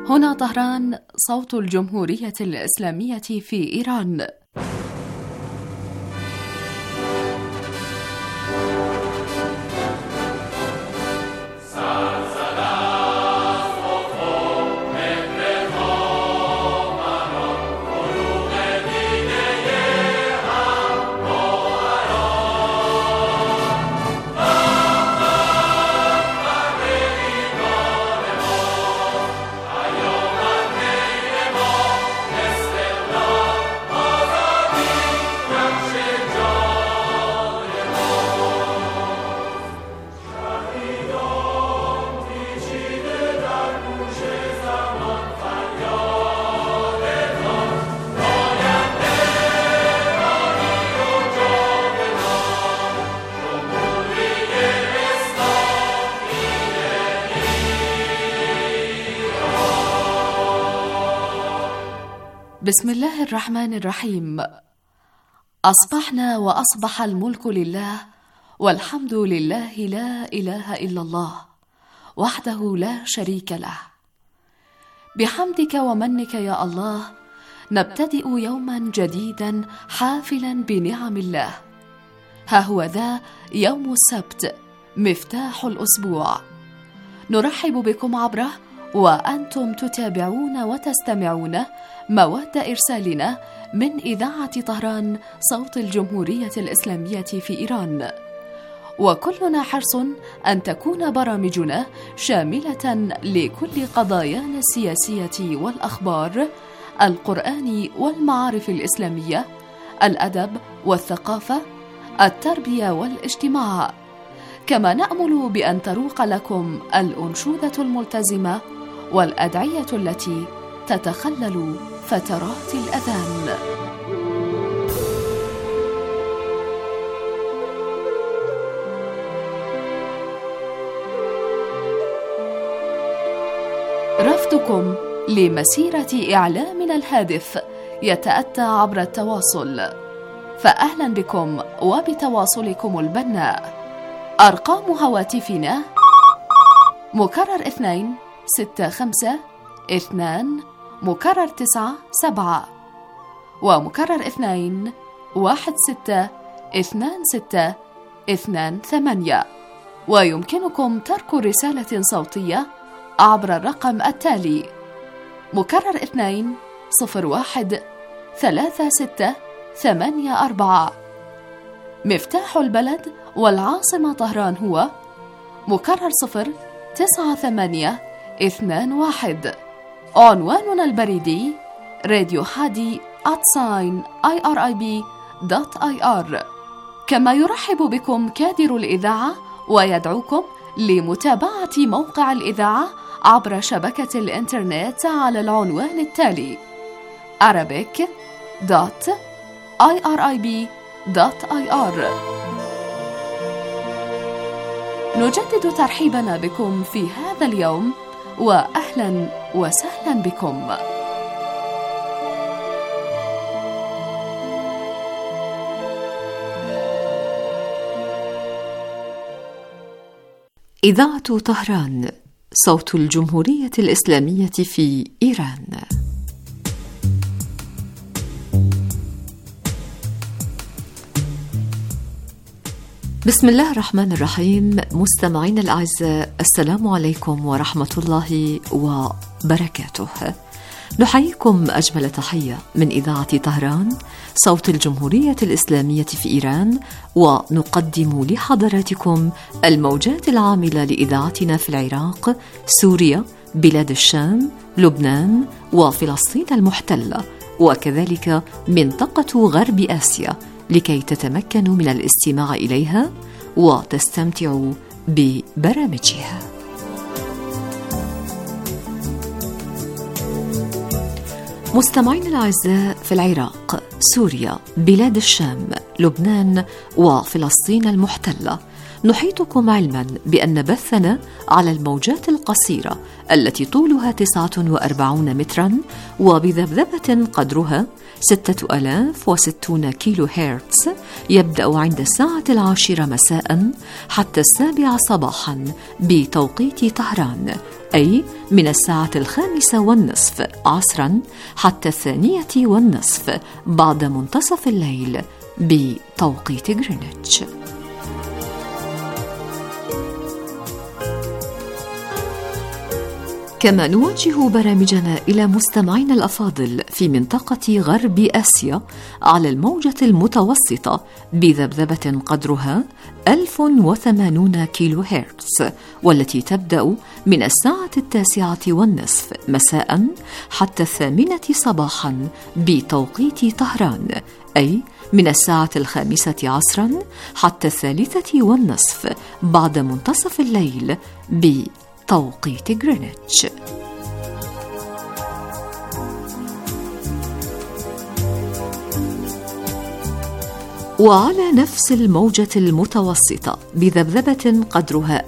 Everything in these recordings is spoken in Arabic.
هنا طهران، صوت الجمهورية الإسلامية في إيران. بسم الله الرحمن الرحيم. أصبحنا وأصبح الملك لله، والحمد لله، لا إله إلا الله وحده لا شريك له. بحمدك ومنك يا الله نبتدئ يوما جديدا حافلا بنعم الله. ها هو ذا يوم السبت، مفتاح الأسبوع، نرحب بكم عبره وأنتم تتابعون وتستمعون مواد إرسالنا من إذاعة طهران، صوت الجمهورية الإسلامية في إيران. وكلنا حرص أن تكون برامجنا شاملة لكل قضايانا السياسية والأخبار، القرآن والمعارف الإسلامية، الأدب والثقافة، التربية والاجتماع. كما نأمل بأن تروق لكم الأنشودة الملتزمة والأدعية التي تتخلل فترات الأذان. رفضكم لمسيرة إعلامنا الهادف يتأتى عبر التواصل، فأهلا بكم وبتواصلكم البناء. أرقام هواتفنا مكرر 2 6 5 2 مكرر 9 7 ومكرر 2 1 6 2 6 2 8. ويمكنكم ترك رسالة صوتية عبر الرقم التالي: مكرر 2 01 3 6 8 4. مفتاح البلد والعاصمة طهران هو مكرر 0 9 8 2 1. عنواننا البريدي راديو حادي @irib.ir. كما يرحب بكم كادر الإذاعة ويدعوكم لمتابعة موقع الإذاعة عبر شبكة الإنترنت على العنوان التالي: arabic.irib.ir. نجدد ترحيبنا بكم في هذا اليوم، وأهلا وسهلا بكم. إذاعة طهران، صوت الجمهورية الإسلامية في إيران. بسم الله الرحمن الرحيم. مستمعين الأعزاء، السلام عليكم ورحمة الله وبركاته. نحييكم أجمل تحية من إذاعة طهران، صوت الجمهورية الإسلامية في إيران، ونقدم لحضراتكم الموجات العاملة لإذاعتنا في العراق، سوريا، بلاد الشام، لبنان، وفلسطين المحتلة، وكذلك منطقة غرب آسيا، لكي تتمكنوا من الاستماع إليها وتستمتعوا ببرامجها. مستمعين الأعزاء، في العراق، سوريا، بلاد الشام، لبنان، وفلسطين المحتلة، نحيطكم علما بأن بثنا على الموجات القصيرة التي طولها 49 مترا وبذبذبة قدرها 6060 كيلو هرتز يبدأ عند الساعة 10 مساء حتى 7 صباحا بتوقيت طهران، أي من الساعة 5:30 عصرا حتى 2:30 بعد منتصف الليل بتوقيت غرينتش. كما نوجه برامجنا إلى مستمعينا الأفاضل في منطقة غرب آسيا على الموجة المتوسطة بذبذبة قدرها 1080 كيلو هرتز، والتي تبدأ من الساعة 9:30 مساء حتى 8 صباحا بتوقيت طهران، أي من الساعة 5 عصرا حتى 3:30 بعد منتصف الليل بتوقيت غرينتش. وعلى نفس الموجة المتوسطة بذبذبة قدرها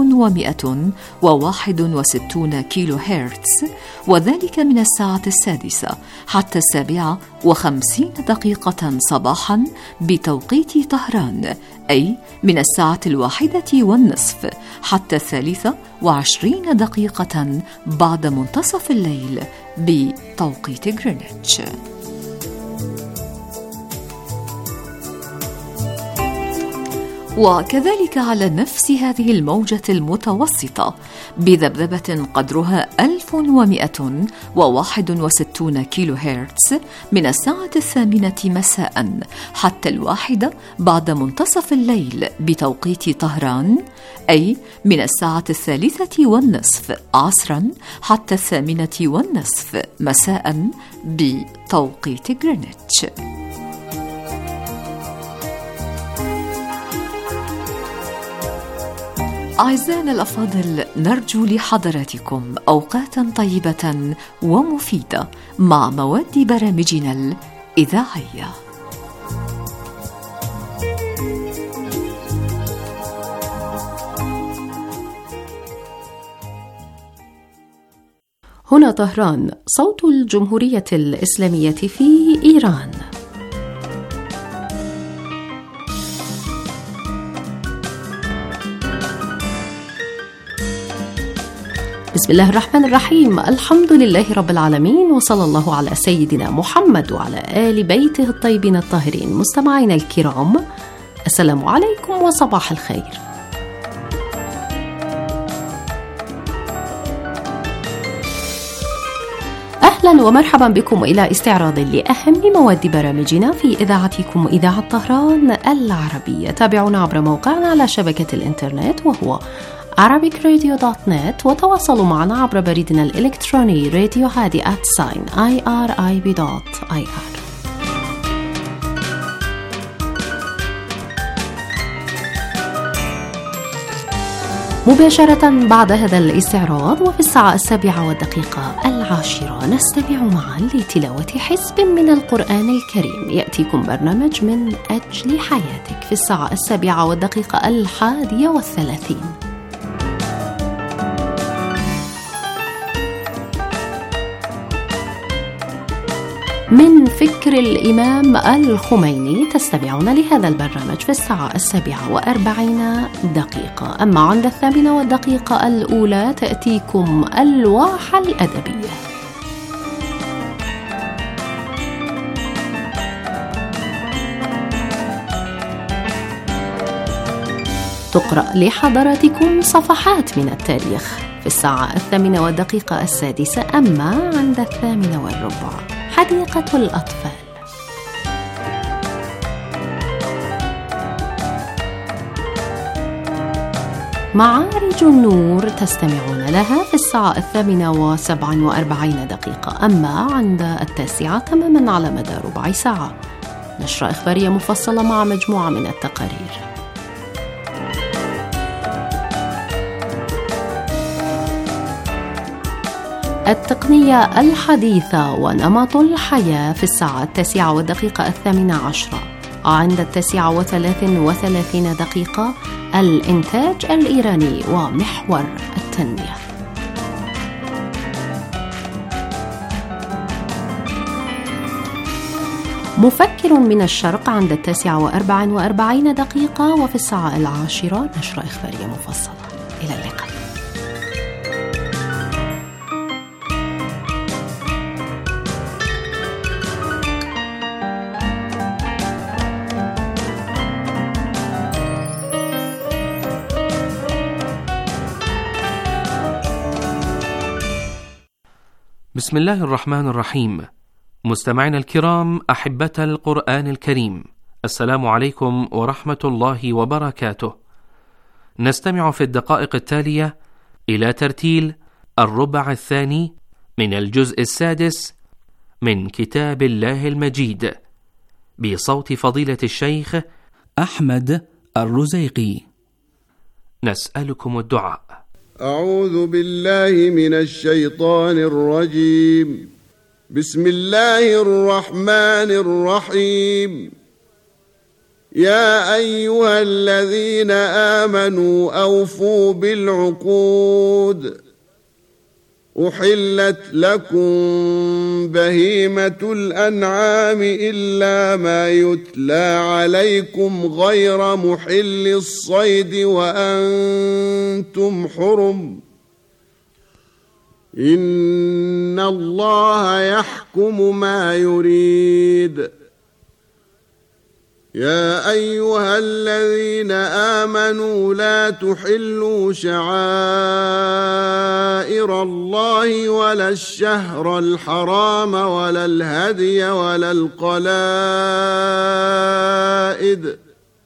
1161 كيلو هرتز، وذلك من الساعة 6 حتى 57 صباحا بتوقيت طهران، أي من الساعة 1:30 حتى 23 بعد منتصف الليل بتوقيت غرينتش. وكذلك على نفس هذه الموجة المتوسطة بذبذبة قدرها 1161 كيلو هرتز من الساعة 8 مساء حتى 1 بعد منتصف الليل بتوقيت طهران، أي من الساعة 3:30 عصرا حتى 8:30 مساء بتوقيت غرينتش. أعزائنا الأفاضل، نرجو لحضراتكم أوقاتا طيبة ومفيدة مع مواد برامجنا الإذاعية. هنا طهران، صوت الجمهورية الإسلامية في إيران. بسم الله الرحمن الرحيم، الحمد لله رب العالمين، وصلى الله على سيدنا محمد وعلى آل بيته الطيبين الطاهرين. مستمعينا الكرام، السلام عليكم وصباح الخير. أهلا ومرحبا بكم إلى استعراض لأهم مواد برامجنا في إذاعتكم إذاعة طهران العربية. تابعونا عبر موقعنا على شبكة الإنترنت وهو arabicradio.net، وتواصلوا معنا عبر بريدنا الإلكتروني radio@irib.ir. مباشرة بعد هذا الاستعراض وفي الساعة 7:10 نستمع معا لتلاوة حزب من القرآن الكريم. يأتيكم برنامج من أجل حياتك في الساعة 7:31. من فكر الإمام الخميني تستمعون لهذا البرنامج في الساعة 7:40. أما عند 8:00 الأولى تأتيكم الواحة الأدبية. تقرأ لحضراتكم صفحات من التاريخ في الساعة 8:06. أما عند 8:15 حديقة الأطفال. معارج النور تستمعون لها في الساعة 8:47. أما عند 9 تماما على مدى ربع ساعة نشرة إخبارية مفصلة مع مجموعة من التقارير. التقنية الحديثة ونمط الحياة في الساعة 9:18. عند 9:33 الإنتاج الإيراني ومحور التنمية. مفكر من الشرق عند 9:44 وفي الساعة 10 نشرة إخبارية مفصلة. إلى اللقاء. بسم الله الرحمن الرحيم. مستمعينا الكرام، أحبة القرآن الكريم، السلام عليكم ورحمة الله وبركاته. نستمع في الدقائق التالية إلى ترتيل الربع الثاني من الجزء السادس من كتاب الله المجيد بصوت فضيلة الشيخ أحمد الرزيقي. نسألكم الدعاء. أعوذ بالله من الشيطان الرجيم. بسم الله الرحمن الرحيم. يا أيها الذين آمنوا أوفوا بالعقود. أحلت لكم بهيمة الأنعام إلا ما يتلى عليكم غير محل الصيد وأنتم حرم. إن الله يحكم ما يريد. يا أيها الذين آمنوا لا تحلوا شعائر الله ولا الشهر الحرام ولا الهدي ولا القلائد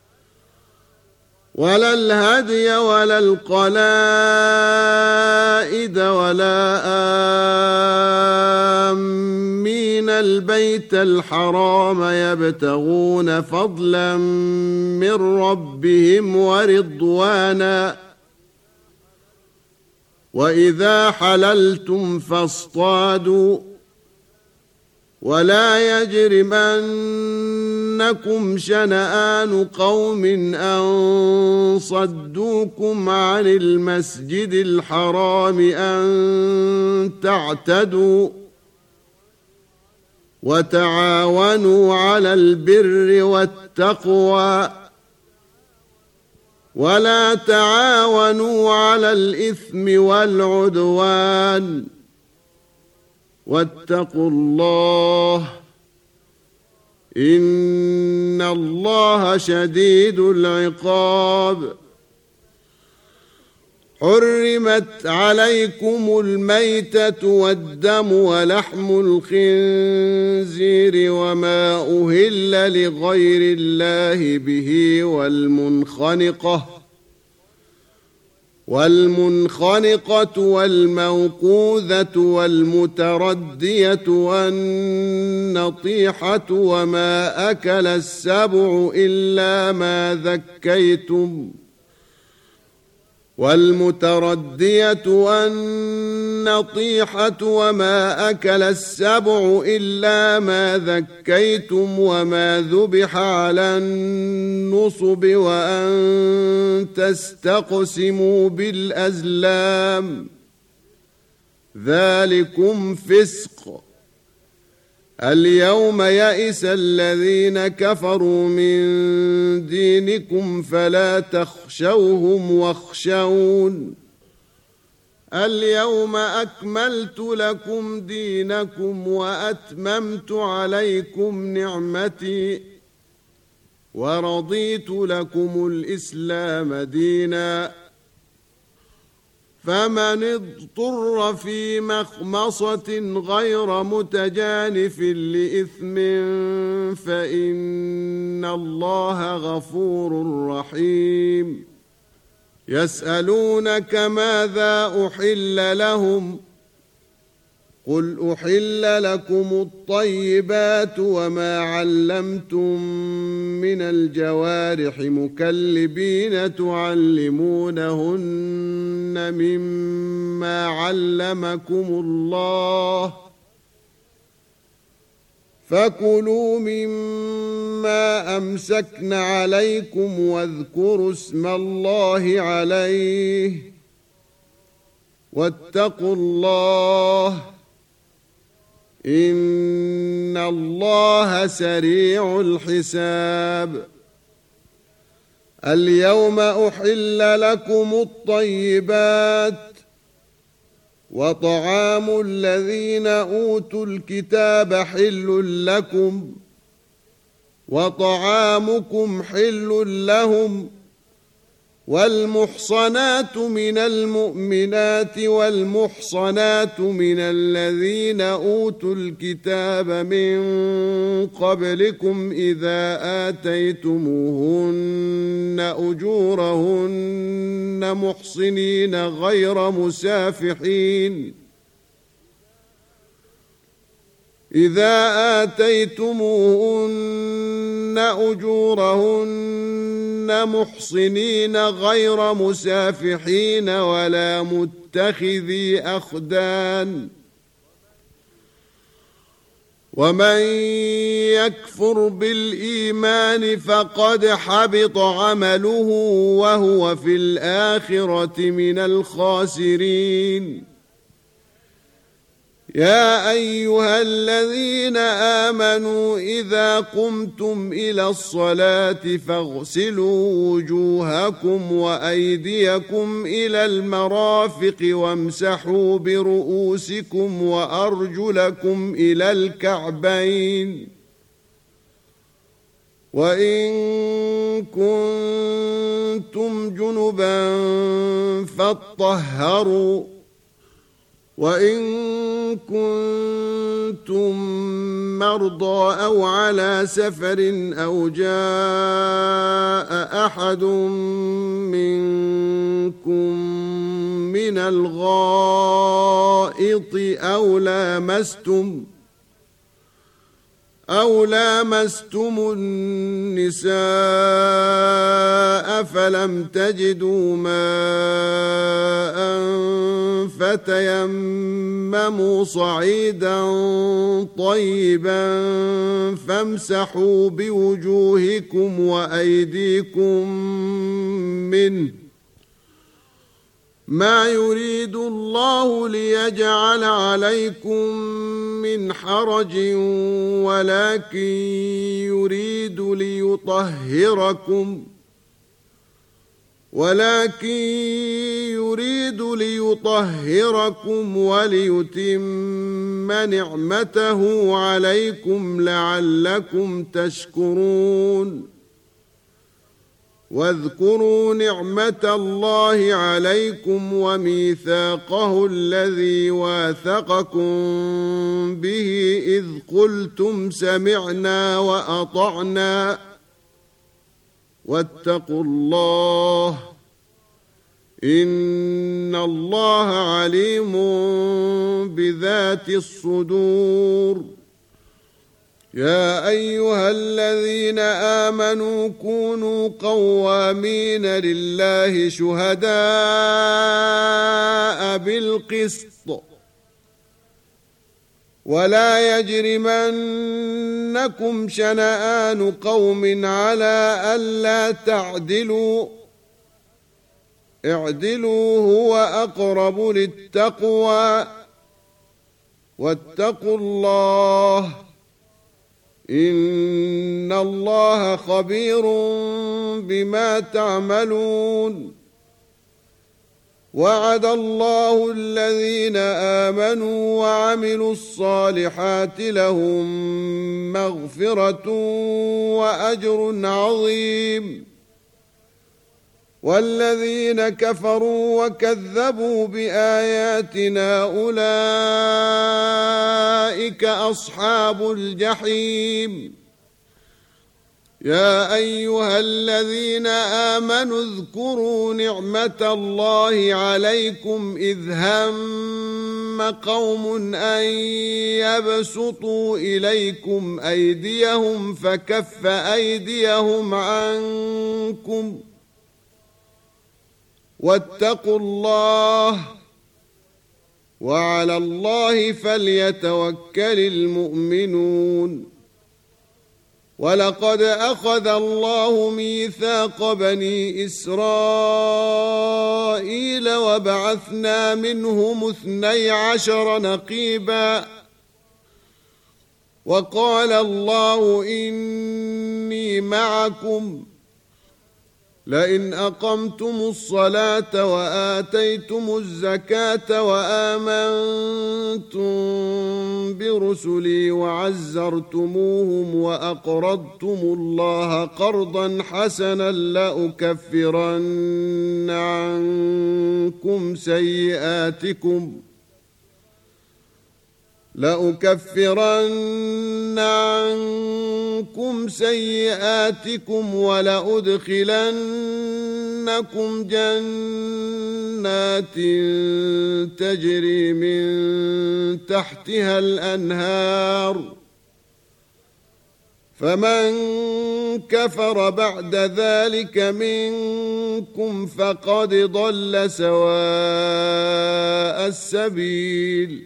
ولا آمين البيت الحرام يبتغون فضلا من ربهم ورضوانا. وإذا حللتم فاصطادوا ولا يجرمنكم شنآن قوم أن صدوكم عن المسجد الحرام أن تعتدوا. وتعاونوا على البر والتقوى ولا تعاونوا على الإثم والعدوان. واتقوا الله إن الله شديد العقاب. حرمت عليكم الميتة والدم ولحم الخنزير وما أهل لغير الله به والمنخنقة والموقوذة والمتردية والنطيحة وما أكل السبع إلا ما ذكيتم وما ذبح على النصب وأن تستقسموا بالأزلام ذلكم فسق. اليوم يئس الذين كفروا من دينكم فلا تخشوهم واخشون. اليوم أكملت لكم دينكم وأتممت عليكم نعمتي ورضيت لكم الإسلام دينا. فمن اضطر في مخمصة غير متجانف لإثم فإن الله غفور رحيم. يسألونك ماذا أحل لهم قل أحل لكم الطيبات وما علمتم من الجوارح مكلبين تعلمونهن مما علمكم الله فكلوا مما أمسكن عليكم واذكروا اسم الله عليه واتقوا الله إن الله سريع الحساب. اليوم أحل لكم الطيبات وطعام الذين أوتوا الكتاب حل لكم وطعامكم حل لهم والمحصنات من المؤمنات والمحصنات من الذين أوتوا الكتاب من قبلكم إذا آتيتموهن أجورهن محصنين غير مسافحين إذا آتيتموهن أجورهن محصنين غير مسافحين ولا متخذي أخدان ومن يكفر بالإيمان فقد حبط عمله وهو في الآخرة من الخاسرين. يا أيها الذين آمنوا إذا قمتم إلى الصلاة فاغسلوا وجوهكم وأيديكم إلى المرافق وامسحوا برؤوسكم وأرجلكم إلى الكعبين وإن كنتم جنبا فاطهروا وإن كنتم مرضى أو على سفر أو جاء أحد منكم من الغائط أو لامستم النساء فلم تجدوا ماء فتيمموا صعيدا طيبا فامسحوا بوجوهكم وأيديكم منه ما يريد الله ليجعل عليكم من حرج ولكن يريد ليطهركم وليتم نعمته عليكم لعلكم تشكرون. واذكروا نعمة الله عليكم وميثاقه الذي واثقكم به إذ قلتم سمعنا وأطعنا واتقوا الله إن الله عليم بذات الصدور. يا أيها الذين آمنوا كونوا قوامين لله شهداء بالقسط ولا يجرمنكم شنآن قوم على ألا تعدلوا اعدلوا هو أقرب للتقوى واتقوا الله إن الله خبير بما تعملون. وعد الله الذين آمنوا وعملوا الصالحات لهم مغفرة وأجر عظيم. والذين كفروا وكذبوا بآياتنا أولئك أصحاب الجحيم. يا أيها الذين آمنوا اذكروا نعمة الله عليكم إذ هم قوم أن يبسطوا إليكم أيديهم فكف أيديهم عنكم واتقوا الله وعلى الله فليتوكل المؤمنون. ولقد أخذ الله ميثاق بني إسرائيل وبعثنا منهم 12 نقيبا وقال الله إني معكم لئن أقمتم الصلاة وآتيتم الزكاة وآمنتم برسلي وعزرتموهم وأقرضتم الله قرضا حسنا لأكفرن عنكم سيئاتكم ولأدخلنكم جنات تجري من تحتها الأنهار فمن كفر بعد ذلك منكم فقد ضل سواء السبيل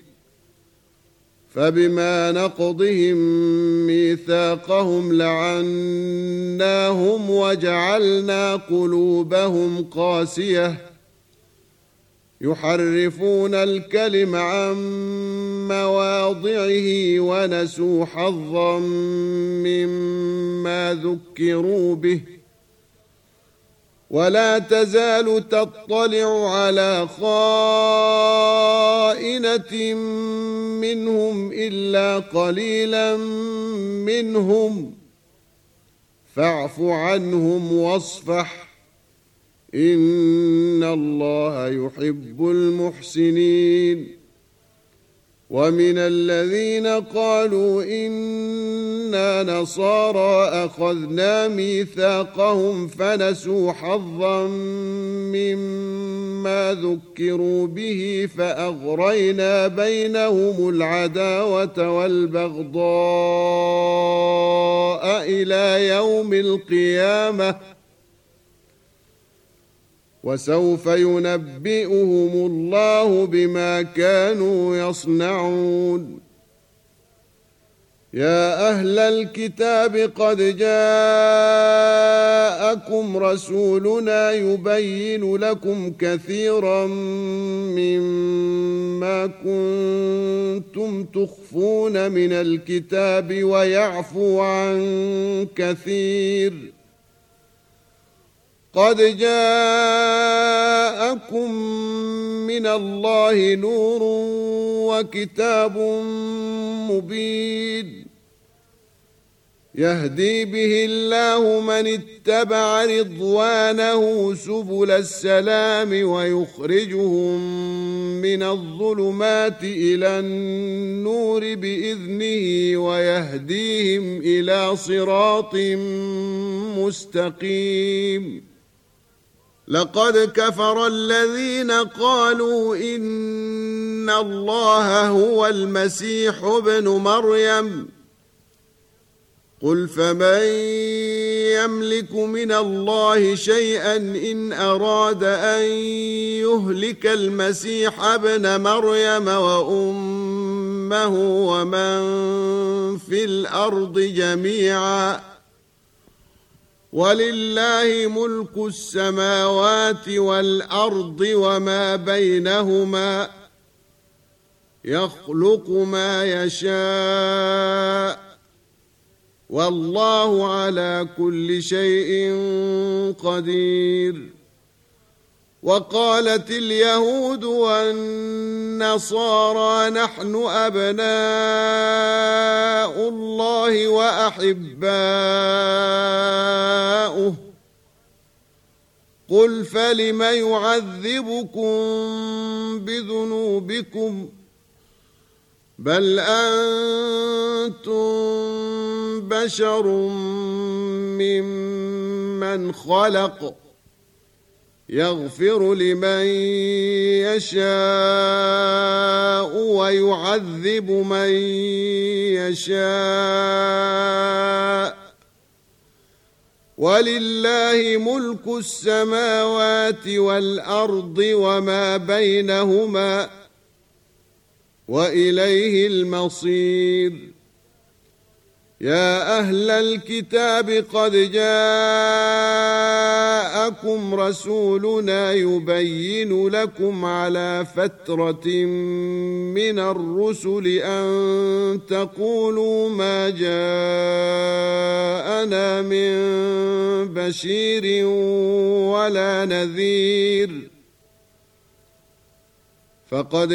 فبما نقضهم ميثاقهم لعناهم وجعلنا قلوبهم قاسية يحرفون الكلم عن مواضعه ونسوا حظا مما ذكروا به ولا تزال تطلع على خائنة منهم إلا قليلا منهم فاعف عنهم واصفح إن الله يحب المحسنين ومن الذين قالوا إنا نصارى أخذنا ميثاقهم فنسوا حظا مما ذكروا به فأغرينا بينهم العداوة والبغضاء إلى يوم القيامة وسوف ينبئهم الله بما كانوا يصنعون يا أهل الكتاب قد جاءكم رسولنا يبين لكم كثيرا مما كنتم تخفون من الكتاب ويعفو عن كثير قد جاءكم من الله نور وكتاب مبين يهدي به الله من اتبع رضوانه سبل السلام ويخرجهم من الظلمات إلى النور بإذنه ويهديهم إلى صراط مستقيم لقد كفر الذين قالوا إن الله هو المسيح ابن مريم قل فمن يملك من الله شيئا إن أراد أن يهلك المسيح ابن مريم وأمه ومن في الأرض جميعا ولله ملك السماوات والأرض وما بينهما يخلق ما يشاء والله على كل شيء قدير وقالت اليهود والنصارى نحن أبناء الله وأحباؤه قل فلم يعذبكم بذنوبكم بل أنتم بشر ممن خلق يغفر لمن يشاء ويعذب من يشاء ولله ملك السماوات والأرض وما بينهما وإليه المصير يا أهل الكتاب قد جاءكم رسولنا يبين لكم على فترة من الرسل أن تقولوا ما جاءنا من بشير ولا نذير فقد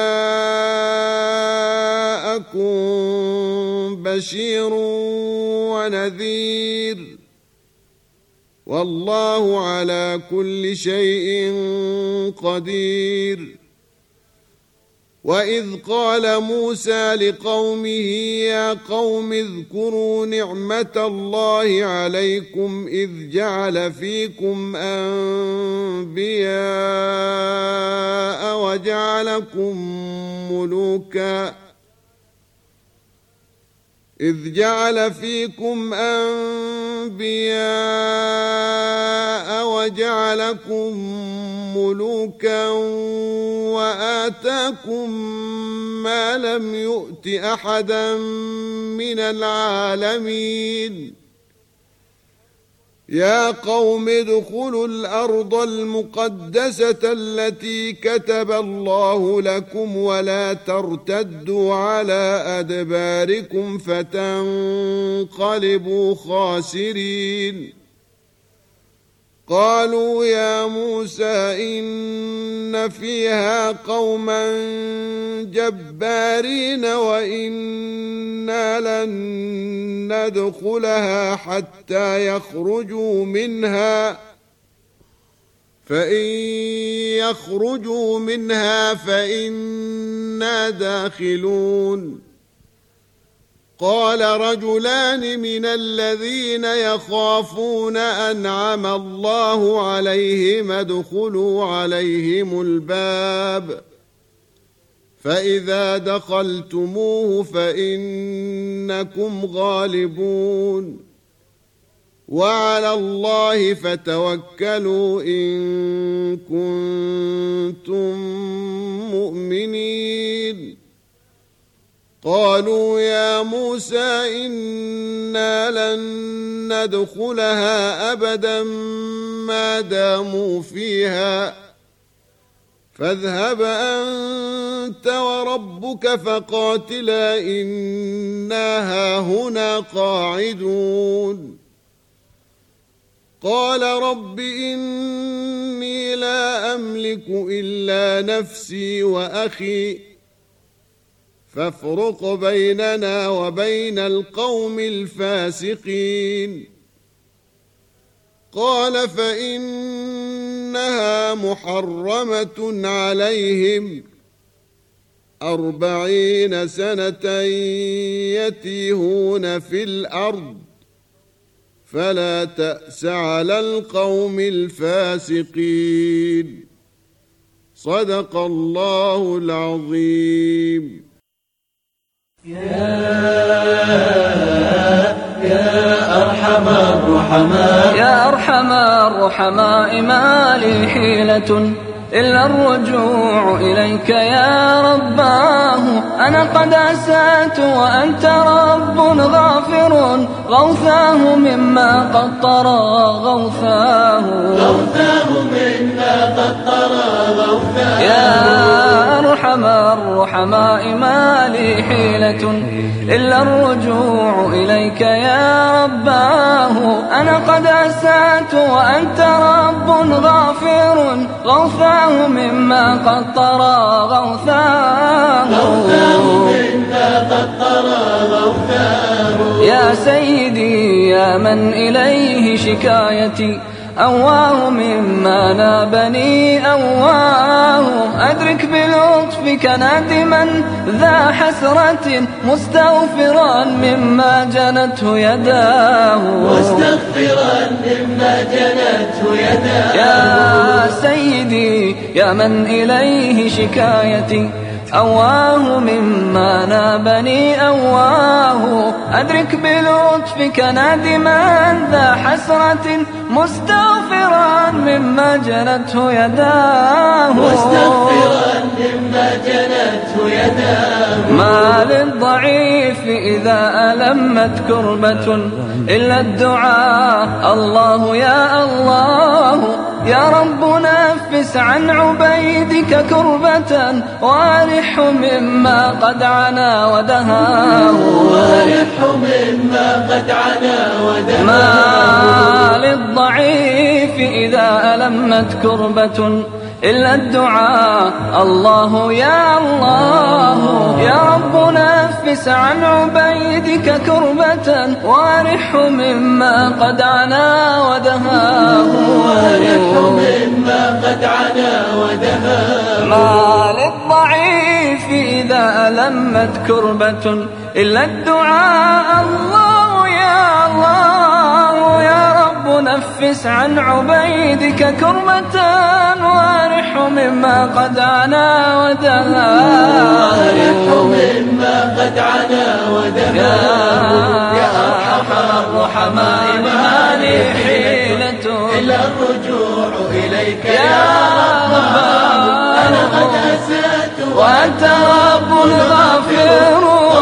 جاءكم بشير ونذير والله على كل شيء قدير. وإذ قال موسى لقومه يا قوم اذكروا نعمة الله عليكم إذ جعل فيكم أنبياء وجعلكم ملوكا وآتاكم ما لم يؤت أحدا من العالمين. يا قوم ادخلوا الأرض المقدسة التي كتب الله لكم ولا ترتدوا على أدباركم فتنقلبوا خاسرين. قالوا يا موسى إن فيها قوما جبارين وإنا لن ندخلها حتى يخرجوا منها فإن يخرجوا منها فإنا داخلون. قال رجلان من الذين يخافون أنعم الله عليهم ادخلوا عليهم الباب فإذا دخلتموه فإنكم غالبون وعلى الله فتوكلوا إن كنتم مؤمنين. قالوا يا موسى إنا لن ندخلها أبدا ما داموا فيها فاذهب أنت وربك فقاتلا إنا هاهنا قاعدون. قال رب إني لا أملك إلا نفسي وأخي فافرق بيننا وبين القوم الفاسقين. قال فإنها محرمة عليهم 40 سنة يتيهون في الأرض فلا تأس على القوم الفاسقين. صدق الله العظيم. يا أرحم الرحماء يا أرحم الرحماء ما لي حيلة إلا الرجوع إليك يا رباه. أنا قد أسأت وأنت رب غافر غوثاه مما قد طرى غوثاه مما قد طرى غوثاه. يا أرحم الرحماء ما لي حيلة إلا الرجوع إليك يا رباه. أنا قد أسأت وأنت رب غافر غوثاه مما قد طرى غوثاه. يا سيدي يا من إليه شكايتي أواه مما نابني أواه. أدرك بلطفك نادما ذا حسرة مستغفرا مما جنته يداه. يا سيدي يا من إليه شكايتي أواه مما نابني أواه. أدرك بلطفك نادما ذا حسرة مستغفرا مما جنته يداه. ما للضعيف الضعيف إذا ألمت كربة إلا الدعاء. الله يا الله يا رب نفس عن عبيدك كربة وارحه مما قد عنا ودهاه. ما للضعيف إذا ألمت كربة إلا الدعاء. الله يا الله يا رب نفس عن عبيدك كربة وارحه مما قد عنا ودهاه. ما للضعيف إذا ألمت كربة إلا الدعاء. الله يا الله يا رب نفس عن عبيدك كربة وارحه مما قد عنا ودهاه. يا أرحم الرحماء ما لي حيلة إلا الرجوع إليك يا رب. أنا قد أسأت وأنت رب غافر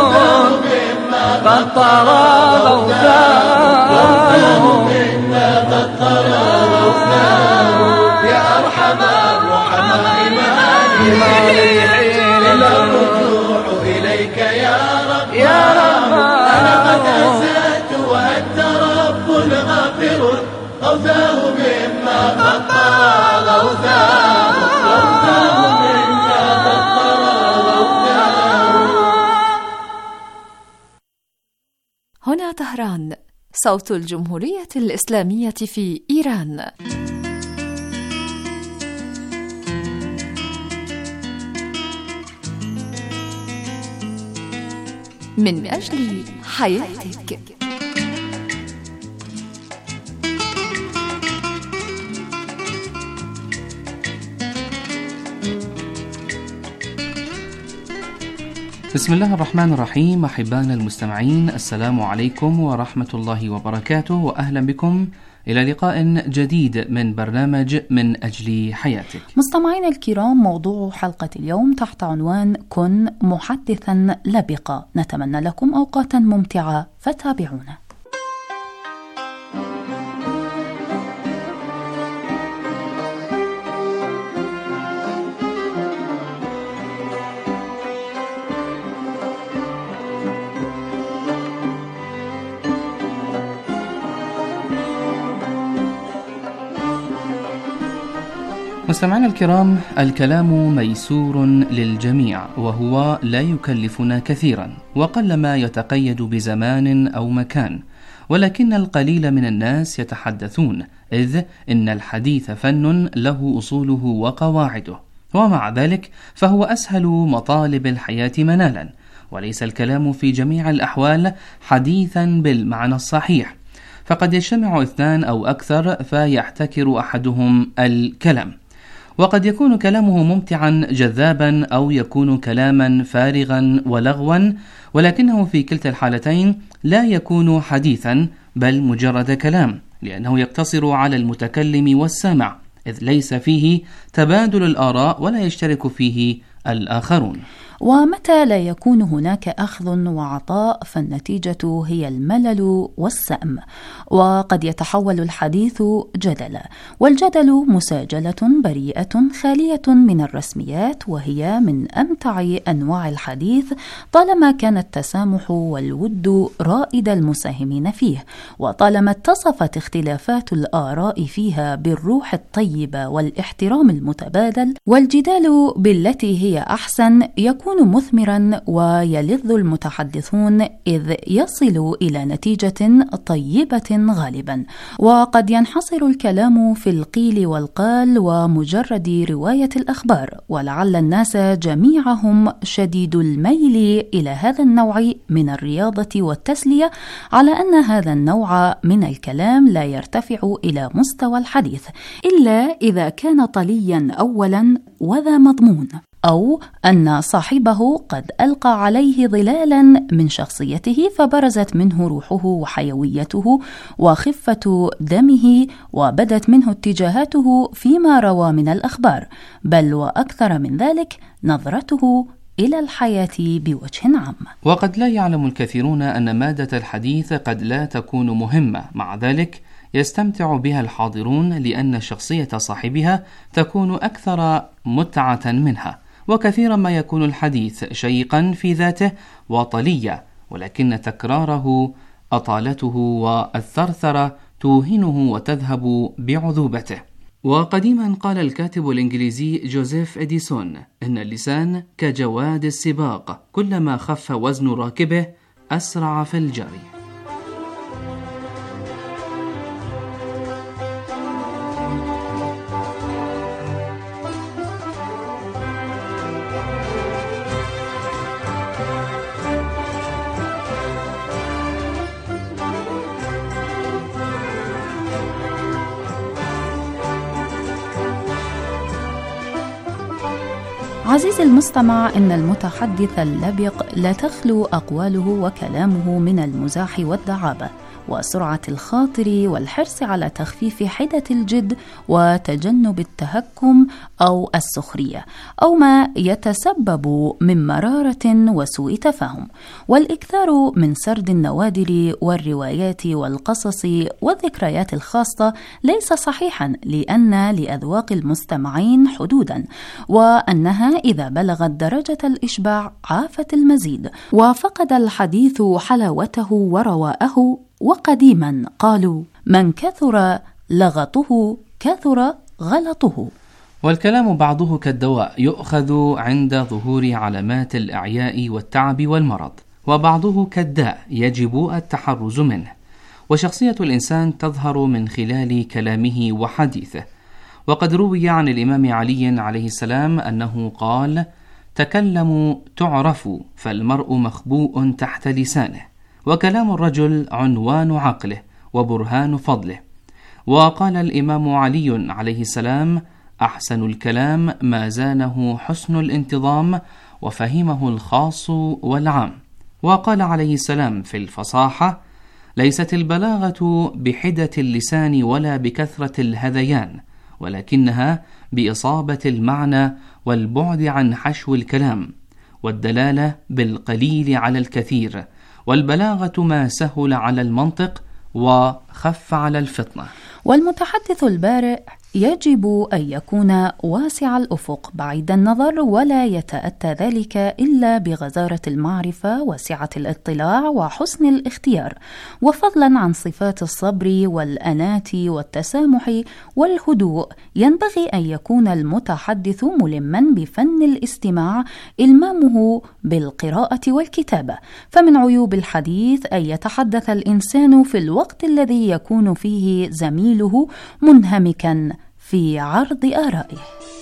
قد طرى غوثاه. يا أرحم الرحماء ما لي حيلة إلا الرجوع إليك يا رب. أنا قد أسأت وأنت رب غافر غوثاه مما قد طرى غوثاه. هنا طهران، صوت الجمهورية الإسلامية في إيران. من أجل حياتك. بسم الله الرحمن الرحيم. أحبائنا المستمعين، السلام عليكم ورحمة الله وبركاته، وأهلا بكم إلى لقاء جديد من برنامج من أجل حياتك. مستمعينا الكرام، موضوع حلقة اليوم تحت عنوان كن محدثا لبقا. نتمنى لكم أوقاتا ممتعة، فتابعونا. مستمعينا الكرام، الكلام ميسور للجميع، وهو لا يكلفنا كثيرا، وقلما يتقيد بزمان أو مكان، ولكن القليل من الناس يتحدثون، إذ إن الحديث فن له أصوله وقواعده، ومع ذلك فهو أسهل مطالب الحياة منالا، وليس الكلام في جميع الأحوال حديثا بالمعنى الصحيح، فقد يجتمع اثنان أو أكثر فيحتكر أحدهم الكلام، وقد يكون كلامه ممتعا جذابا أو يكون كلاما فارغا ولغوا، ولكنه في كلتا الحالتين لا يكون حديثا بل مجرد كلام، لأنه يقتصر على المتكلم والسامع، إذ ليس فيه تبادل الآراء ولا يشترك فيه الآخرون. ومتى لا يكون هناك أخذ وعطاء فالنتيجة هي الملل والسأم، وقد يتحول الحديث جدلا، والجدل مساجلة بريئة خالية من الرسميات، وهي من أمتع أنواع الحديث طالما كان التسامح والود رائد المساهمين فيه، وطالما اتصفت اختلافات الآراء فيها بالروح الطيبة والاحترام المتبادل، والجدال بالتي هي أحسن يكون مثمرا ويلذ المتحدثون، إذ يصل إلى نتيجة طيبة غالبا. وقد ينحصر الكلام في القيل والقال ومجرد رواية الأخبار، ولعل الناس جميعهم شديد الميل إلى هذا النوع من الرياضة والتسلية، على أن هذا النوع من الكلام لا يرتفع إلى مستوى الحديث إلا إذا كان طليا أولا وذا مضمون، أو أن صاحبه قد ألقى عليه ظلالا من شخصيته فبرزت منه روحه وحيويته وخفة دمه، وبدت منه اتجاهاته فيما روى من الأخبار، بل وأكثر من ذلك نظرته إلى الحياة بوجه عام. وقد لا يعلم الكثيرون أن مادة الحديث قد لا تكون مهمة، مع ذلك يستمتع بها الحاضرون لأن شخصية صاحبها تكون أكثر متعة منها. وكثيرا ما يكون الحديث شيقا في ذاته وطليا، ولكن تكراره أطالته والثرثرة توهنه وتذهب بعذوبته. وقديما قال الكاتب الإنجليزي جوزيف إديسون إن اللسان كجواد السباق، كلما خف وزن راكبه أسرع في الجري. عزيزي المستمع، إن المتحدث اللبق لا تخلو أقواله وكلامه من المزاح والدعابة وسرعة الخاطر والحرص على تخفيف حدة الجد وتجنب التهكم أو السخرية أو ما يتسبب من مرارة وسوء تفاهم، والإكثار من سرد النوادر والروايات والقصص والذكريات الخاصة ليس صحيحا، لأن لأذواق المستمعين حدودا، وأنها إذا بلغت درجة الإشباع عافت المزيد وفقد الحديث حلاوته ورواءه. وقديما قالوا: من كثر لغطه كثر غلطه. والكلام بعضه كالدواء يؤخذ عند ظهور علامات الإعياء والتعب والمرض، وبعضه كالداء يجب التحرز منه. وشخصية الإنسان تظهر من خلال كلامه وحديثه. وقد روي عن الإمام علي عليه السلام أنه قال: تكلموا تعرفوا، فالمرء مخبوء تحت لسانه، وكلام الرجل عنوان عقله وبرهان فضله. وقال الإمام علي عليه السلام: أحسن الكلام ما زانه حسن الانتظام وفهمه الخاص والعام. وقال عليه السلام في الفصاحة: ليست البلاغة بحدة اللسان ولا بكثرة الهذيان، ولكنها بإصابة المعنى والبعد عن حشو الكلام، والدلالة بالقليل على الكثير، والبلاغة ما سهل على المنطق وخف على الفطنة. والمتحدث البارع يجب أن يكون واسع الأفق بعيد النظر، ولا يتأتى ذلك إلا بغزارة المعرفة وسعة الاطلاع وحسن الاختيار، وفضلا عن صفات الصبر والأناة والتسامح والهدوء. ينبغي أن يكون المتحدث ملما بفن الاستماع إلمامه بالقراءة والكتابة. فمن عيوب الحديث أن يتحدث الإنسان في الوقت الذي يكون فيه زميله منهمكا في عرض آرائه.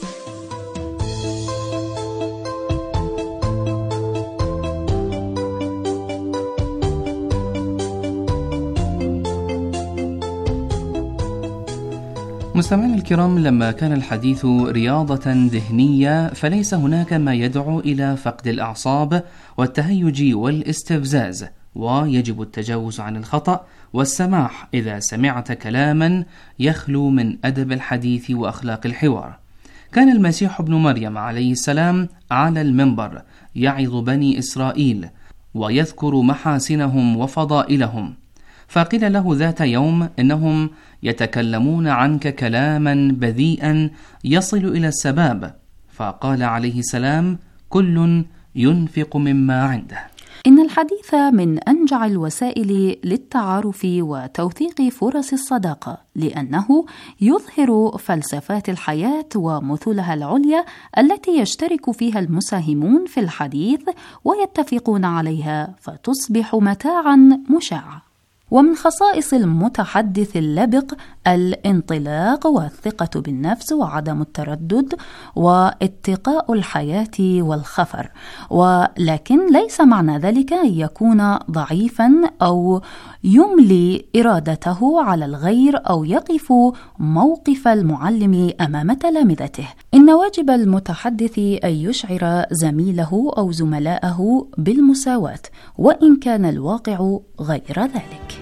مستمعينا الكرام، لما كان الحديث رياضة ذهنية فليس هناك ما يدعو إلى فقد الأعصاب والتهيج والاستفزاز، ويجب التجاوز عن الخطأ والسماح إذا سمعت كلاما يخلو من أدب الحديث وأخلاق الحوار. كان المسيح ابن مريم عليه السلام على المنبر يعظ بني إسرائيل ويذكر محاسنهم وفضائلهم، فقيل له ذات يوم إنهم يتكلمون عنك كلاما بذيئا يصل إلى السباب، فقال عليه السلام: كل ينفق مما عنده. إن الحديث من أنجع الوسائل للتعارف وتوثيق فرص الصداقة، لأنه يظهر فلسفات الحياة ومثلها العليا التي يشترك فيها المساهمون في الحديث ويتفقون عليها، فتصبح متاعا مشاعا. ومن خصائص المتحدث اللبق الانطلاق والثقة بالنفس وعدم التردد واتقاء الحياة والخفر، ولكن ليس معنى ذلك أن يكون ضعيفا أو يملي إرادته على الغير أو يقف موقف المعلم أمام تلامذته. إن واجب المتحدث أن يشعر زميله أو زملائه بالمساواة، وإن كان الواقع غير ذلك.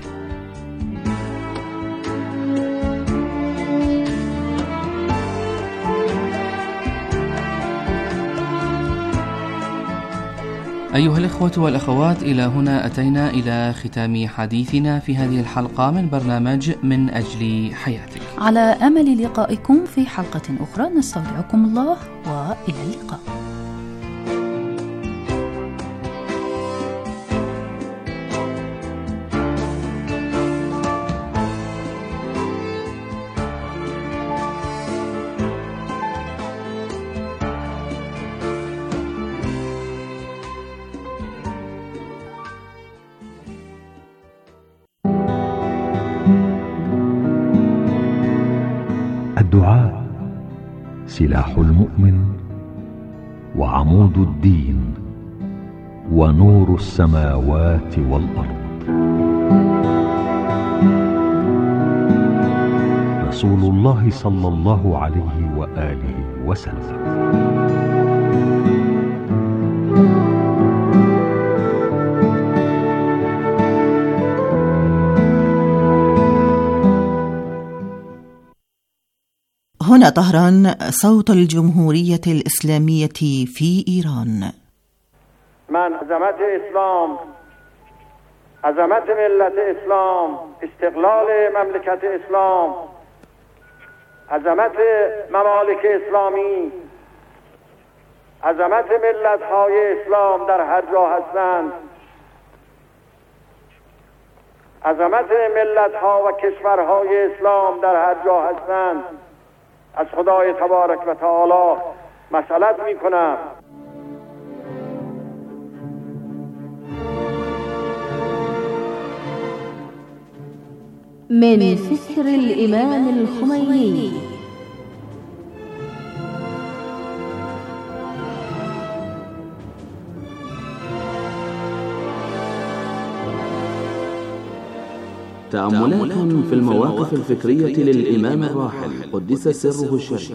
أيها الإخوة والأخوات، إلى هنا أتينا إلى ختام حديثنا في هذه الحلقة من برنامج من أجل حياتك. على أمل لقائكم في حلقة أخرى، نستودعكم الله وإلى اللقاء. الدعاء سلاح المؤمن وعمود الدين ونور السماوات والأرض. رسول الله صلى الله عليه وآله وسلم. هنا طهران، صوت الجمهورية الإسلامية في إيران. من عظمت اسلام، عظمت ملت اسلام، استقلال مملکت اسلام، عظمت ممالک اسلامی، عظمت ملت های اسلام در هر جا هستند، عظمت ملت ها و کشورهای اسلام در هر جا هستند، از خدای تبارک و تعالی مسئلت می کنم. من فكر الإمام الخميني. تأملات في المواقف الفكرية للإمام الراحل قدس سره الشريف.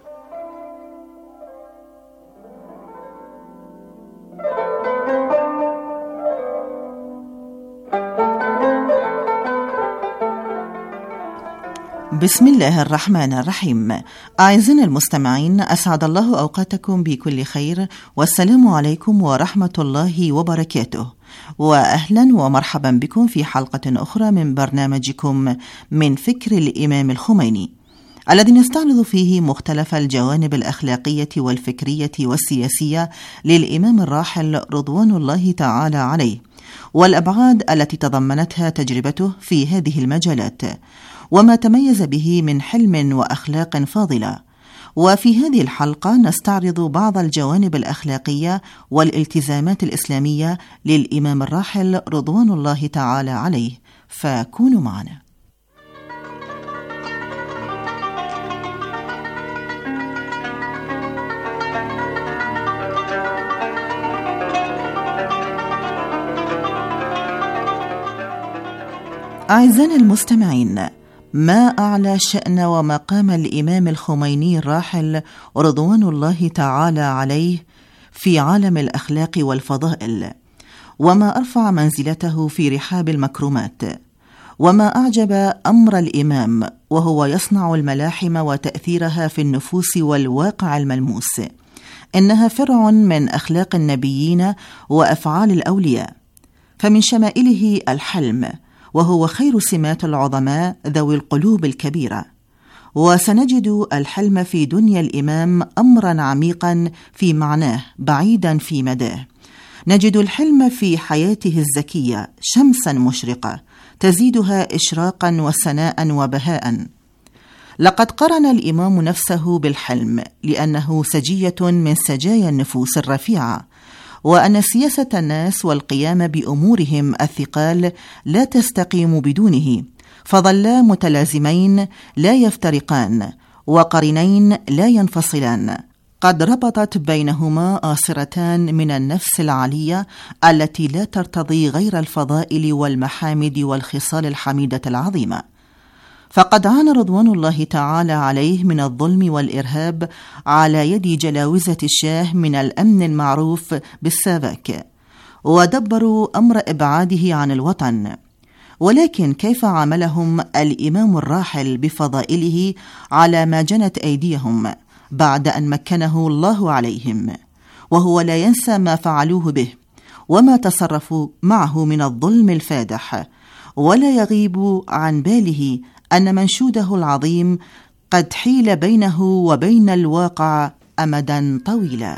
بسم الله الرحمن الرحيم. أعزائنا المستمعين، أسعد الله أوقاتكم بكل خير، والسلام عليكم ورحمة الله وبركاته، وأهلا ومرحبا بكم في حلقة أخرى من برنامجكم من فكر الإمام الخميني، الذي نستعرض فيه مختلف الجوانب الأخلاقية والفكرية والسياسية للإمام الراحل رضوان الله تعالى عليه، والأبعاد التي تضمنتها تجربته في هذه المجالات، وما تميز به من حلم وأخلاق فاضلة. وفي هذه الحلقة نستعرض بعض الجوانب الأخلاقية والالتزامات الإسلامية للإمام الراحل رضوان الله تعالى عليه، فكونوا معنا. أعزائنا المستمعين، ما أعلى شأن ومقام الإمام الخميني الراحل رضوان الله تعالى عليه في عالم الأخلاق والفضائل، وما أرفع منزلته في رحاب المكرمات، وما أعجب أمر الإمام وهو يصنع الملاحم وتأثيرها في النفوس والواقع الملموس. إنها فرع من أخلاق النبيين وأفعال الأولياء، فمن شمائله الحلم، وهو خير سمات العظماء ذوي القلوب الكبيرة. وسنجد الحلم في دنيا الإمام أمرا عميقا في معناه بعيدا في مداه. نجد الحلم في حياته الزكية شمسا مشرقة تزيدها إشراقا وسناء وبهاء. لقد قرن الإمام نفسه بالحلم لأنه سجية من سجايا النفوس الرفيعة، وأن سياسة الناس والقيام بأمورهم الثقال لا تستقيم بدونه، فظلا متلازمين لا يفترقان، وقرنين لا ينفصلان، قد ربطت بينهما آصرتان من النفس العالية التي لا ترتضي غير الفضائل والمحامد والخصال الحميدة العظيمة. فقد عانى رضوان الله تعالى عليه من الظلم والإرهاب على يد جلاوزة الشاه من الأمن المعروف بالسافاك، ودبروا أمر إبعاده عن الوطن. ولكن كيف عاملهم الإمام الراحل بفضائله على ما جنت أيديهم بعد أن مكنه الله عليهم، وهو لا ينسى ما فعلوه به، وما تصرفوا معه من الظلم الفادح، ولا يغيب عن باله أن منشوده العظيم قد حيل بينه وبين الواقع أمدا طويلا.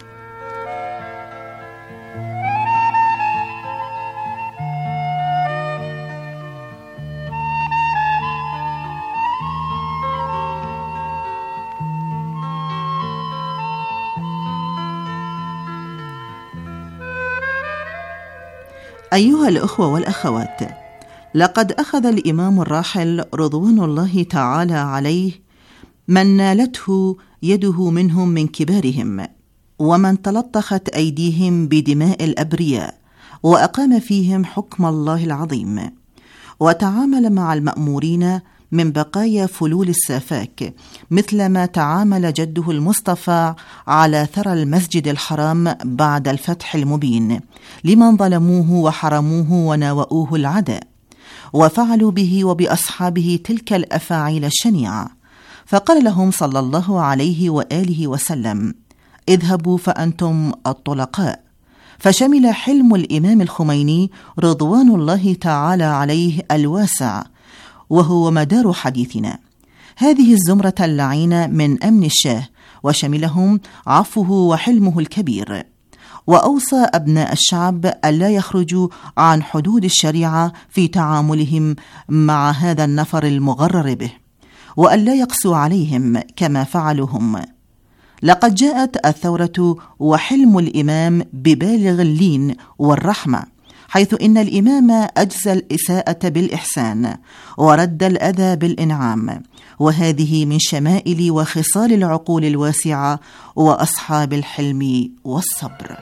أيها الأخوة والأخوات، لقد أخذ الإمام الراحل رضوان الله تعالى عليه من نالته يده منهم من كبارهم، ومن تلطخت أيديهم بدماء الأبرياء، وأقام فيهم حكم الله العظيم، وتعامل مع المأمورين من بقايا فلول السافاك مثلما تعامل جده المصطفى على ثرى المسجد الحرام بعد الفتح المبين لمن ظلموه وحرموه وناوؤوه العداء، وفعلوا به وبأصحابه تلك الأفاعيل الشنيعة. فقال لهم صلى الله عليه وآله وسلم: اذهبوا فأنتم الطلقاء. فشمل حلم الإمام الخميني رضوان الله تعالى عليه الواسع، وهو مدار حديثنا، هذه الزمرة اللعينة من أمن الشاه، وشملهم عفوه وحلمه الكبير. وأوصى أبناء الشعب ألا يخرجوا عن حدود الشريعة في تعاملهم مع هذا النفر المغرر به، وألا يقسوا عليهم كما فعلوا هم. لقد جاءت الثورة وحلم الإمام ببالغ اللين والرحمة، حيث إن الإمام أجزى الإساءة بالإحسان ورد الأذى بالإنعام، وهذه من شمائل وخصال العقول الواسعة وأصحاب الحلم والصبر.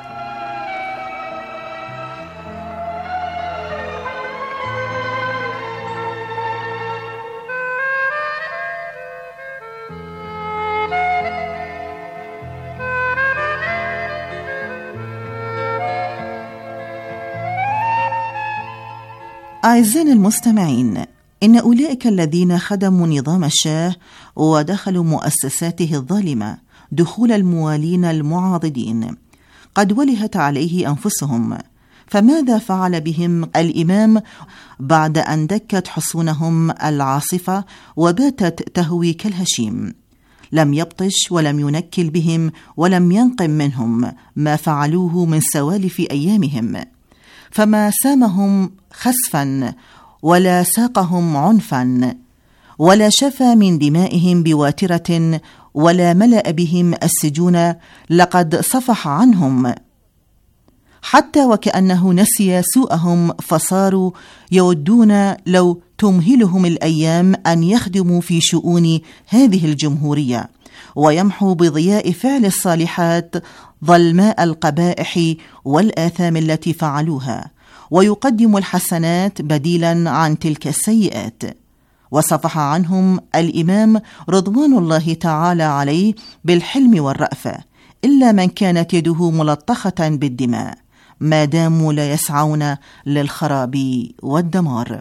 أعزائنا المستمعين، إن أولئك الذين خدموا نظام الشاه ودخلوا مؤسساته الظالمة دخول الموالين المعاضدين قد ولهت عليه أنفسهم، فماذا فعل بهم الإمام بعد أن دكت حصونهم العاصفة وباتت تهوي كالهشيم؟ لم يبطش ولم ينكل بهم ولم ينقم منهم ما فعلوه من سوالف أيامهم، فما سامهم خسفا ولا ساقهم عنفا، ولا شفى من دمائهم بواترة، ولا ملأ بهم السجون. لقد صفح عنهم حتى وكأنه نسي سوءهم، فصاروا يودون لو تمهلهم الأيام أن يخدموا في شؤون هذه الجمهورية، ويمحو بضياء فعل الصالحات ظلماء القبائح والآثام التي فعلوها، ويقدم الحسنات بديلا عن تلك السيئات. وصفح عنهم الإمام رضوان الله تعالى عليه بالحلم والرأفة، إلا من كانت يده ملطخة بالدماء، ما داموا لا يسعون للخراب والدمار.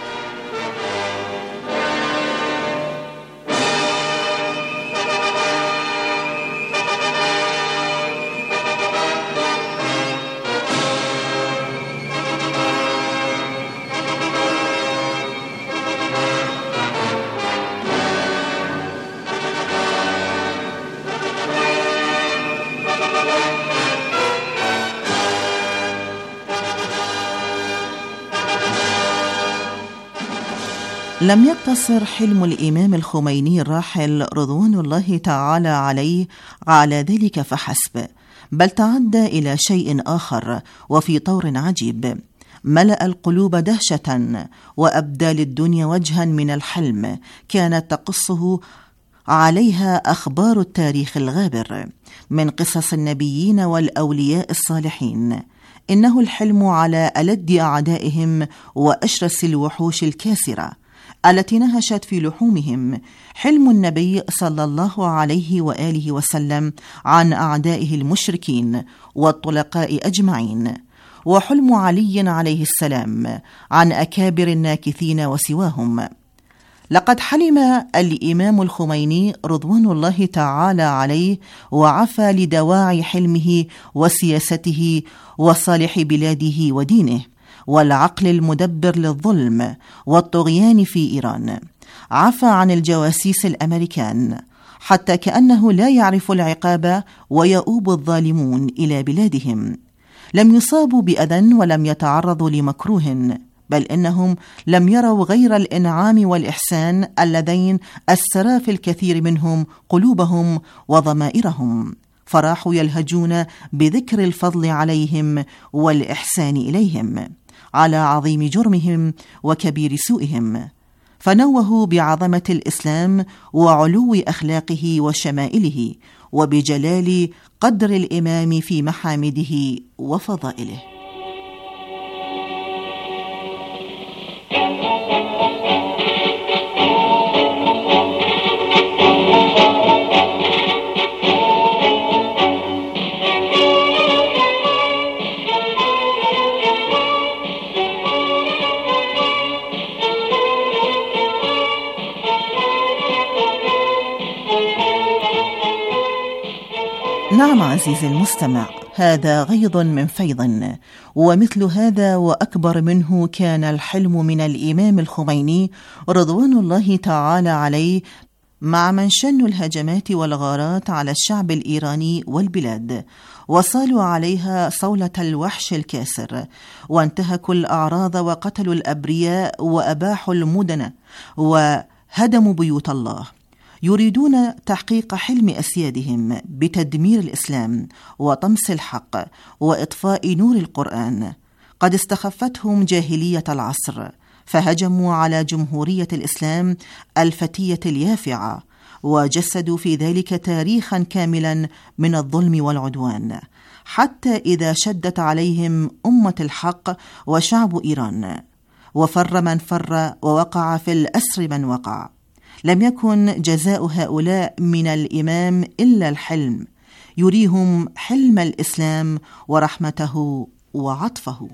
لم يقتصر حلم الإمام الخميني الراحل رضوان الله تعالى عليه على ذلك فحسب، بل تعدى إلى شيء آخر وفي طور عجيب ملأ القلوب دهشة، وأبدى للدنيا وجها من الحلم كانت تقصه عليها أخبار التاريخ الغابر من قصص النبيين والأولياء الصالحين. إنه الحلم على ألد أعدائهم وأشرس الوحوش الكاسرة التي نهشت في لحومهم، حلم النبي صلى الله عليه وآله وسلم عن أعدائه المشركين والطلقاء أجمعين، وحلم علي عليه السلام عن أكابر الناكثين وسواهم. لقد حلم الإمام الخميني رضوان الله تعالى عليه وعفى لدواعي حلمه وسياسته وصالح بلاده ودينه والعقل المدبر للظلم والطغيان في إيران. عفى عن الجواسيس الأمريكان حتى كأنه لا يعرف العقاب ويؤوب الظالمون إلى بلادهم. لم يصابوا بأذى ولم يتعرضوا لمكروه، بل إنهم لم يروا غير الإنعام والإحسان اللذين أسرا في الكثير منهم قلوبهم وضمائرهم، فراحوا يلهجون بذكر الفضل عليهم والإحسان إليهم على عظيم جرمهم وكبير سوءهم، فنوهوا بعظمة الإسلام وعلو أخلاقه وشمائله وبجلال قدر الإمام في محامده وفضائله. نعم عزيزي المستمع، هذا غيض من فيض، ومثل هذا وأكبر منه كان الحلم من الإمام الخميني رضوان الله تعالى عليه مع من شنوا الهجمات والغارات على الشعب الإيراني والبلاد، وصالوا عليها صولة الوحش الكاسر، وانتهكوا الأعراض وقتلوا الأبرياء وأباحوا المدن وهدموا بيوت الله. يريدون تحقيق حلم أسيادهم بتدمير الإسلام وطمس الحق وإطفاء نور القرآن. قد استخفتهم جاهلية العصر، فهجموا على جمهورية الإسلام الفتية اليافعة، وجسدوا في ذلك تاريخا كاملا من الظلم والعدوان، حتى إذا شدت عليهم أمة الحق وشعب إيران، وفر من فر ووقع في الأسر من وقع، لم يكن جزاء هؤلاء من الإمام إلا الحلم، يريهم حلم الإسلام ورحمته وعطفه.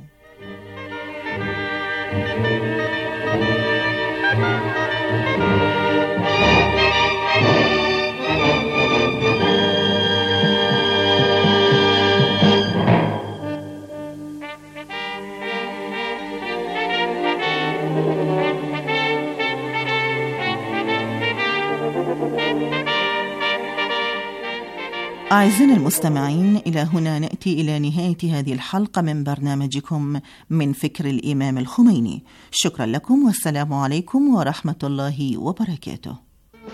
أعزائنا المستمعين، إلى هنا نأتي إلى نهاية هذه الحلقة من برنامجكم من فكر الإمام الخميني. شكرا لكم والسلام عليكم ورحمة الله وبركاته.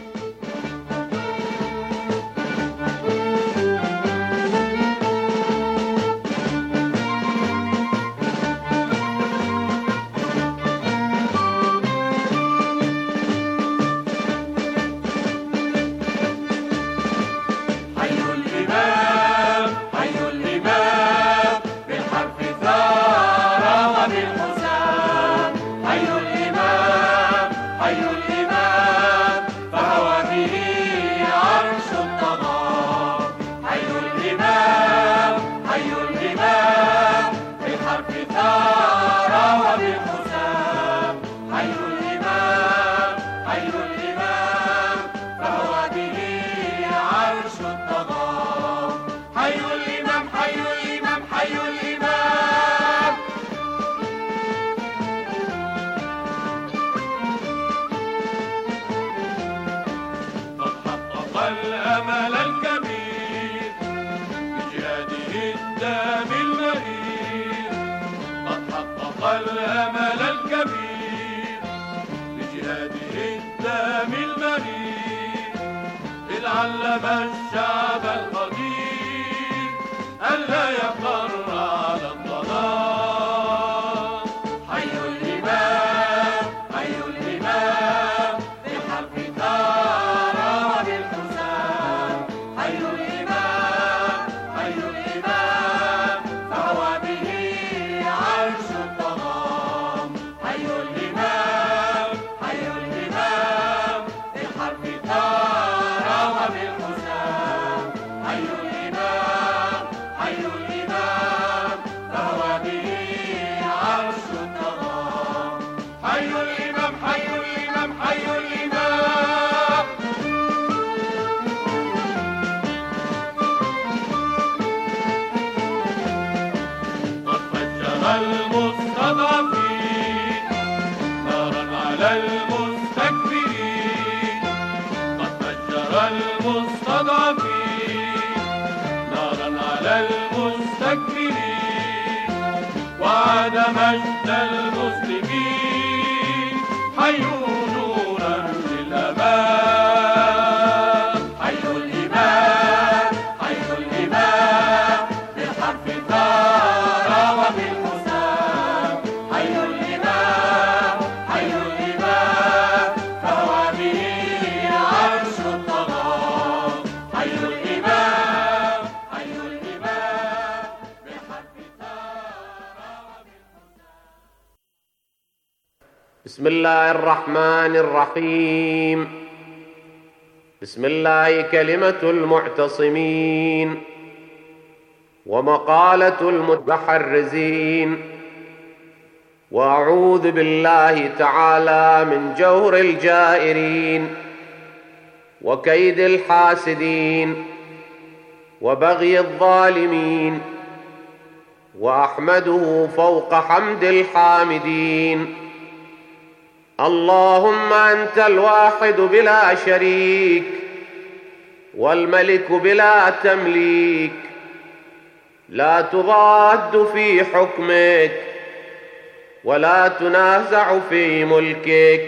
الأمل الكبير بجهاده الدام المرير، إذ علم الشعب القدير ألا يقر على الضلال. حي الإمام حي الإمام بحرف ثارة وبالحسام. حي الإمام حي الإمام فهو به عرش الطغام. حي الإمام حي الإمام بحرف ثارة وبالحسام. حي الإمام حي الإمام فهو به عرش الطغام. حي الإمام حي الإمام حي الإمام بعد مجد المسلمين حيوا نورا للأمان حيوا الإمام حيوا الإمام بالحرف ثار وبالحسام حيوا الإمام حيوا الإمام فهو به عرش الطغاة حيوا الإمام حيوا الإمام بالحرف ثار بسم الله الرحمن الرحيم بسم الله كلمة المعتصمين ومقالة المتحرزين وأعوذ بالله تعالى من جور الجائرين وكيد الحاسدين وبغي الظالمين وأحمده فوق حمد الحامدين اللهم أنت الواحد بلا شريك والملك بلا تمليك لا تضاد في حكمك ولا تنازع في ملكك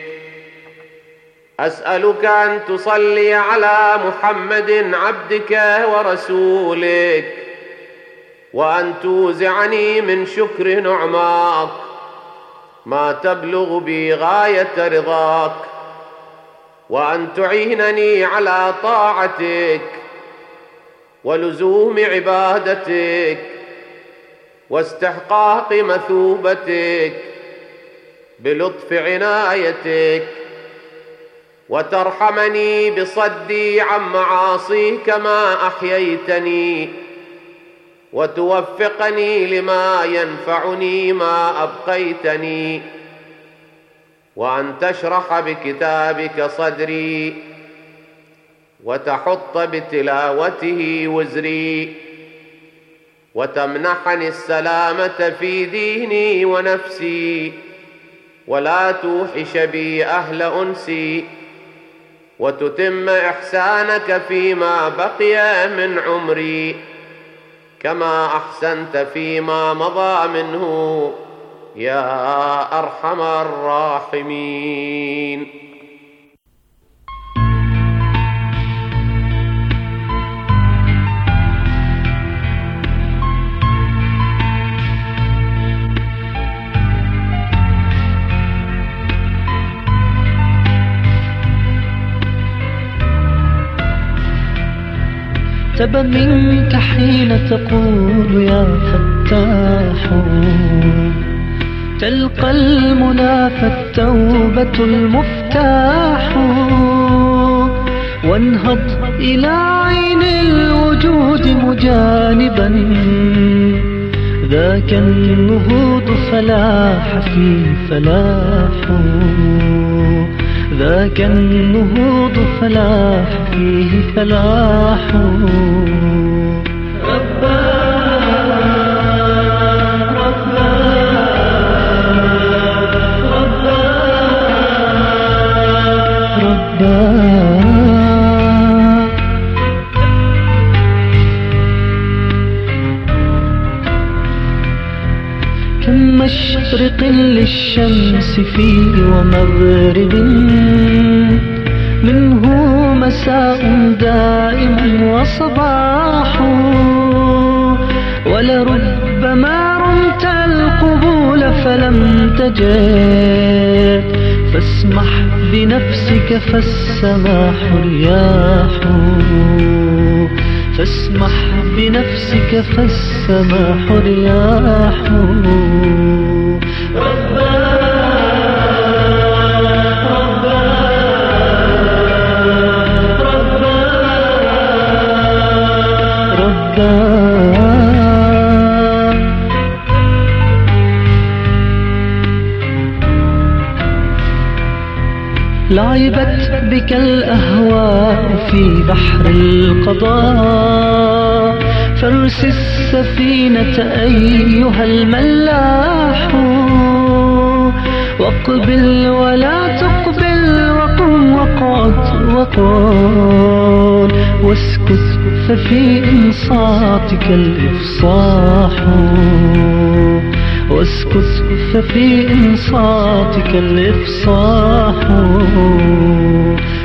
أسألك أن تصلي على محمد عبدك ورسولك وأن توزعني من شكر نعماك ما تبلغ بي غاية رضاك وأن تعينني على طاعتك ولزوم عبادتك واستحقاق مثوبتك بلطف عنايتك وترحمني بصدي عن معاصيك ما أحييتني وتوفقني لما ينفعني ما أبقيتني وأن تشرح بكتابك صدري وتحط بتلاوته وزري وتمنحني السلامة في ديني ونفسي ولا توحش بي أهل أنسي وتتم إحسانك فيما بقي من عمري كما أحسنت فيما مضى منه يا أرحم الراحمين. تب منك حين تقول يا فتاح تلقى المنى فالتوبة المفتاح وانهض إلى عين الوجود مجانبا ذاك النهوض فلاح فيه فلاح ذاك النهوض فلاح فيه فلاح كم مشرق للشمس فيه ومغرب منه مساء دائم وصباح ولربما رمت القبول فلم تجد فاسمح بنفسك فالسماح رياح فاسمح بنفسك فالسماح رياح لعبت بك الأهواء في بحر القضاء فارس السفينة أيها الملاح واقبل ولا تقبل وقم وقعد وقال واسكت ففي إنصاتك الإفصاح واسكت ففي إنصاتك الإفصاح.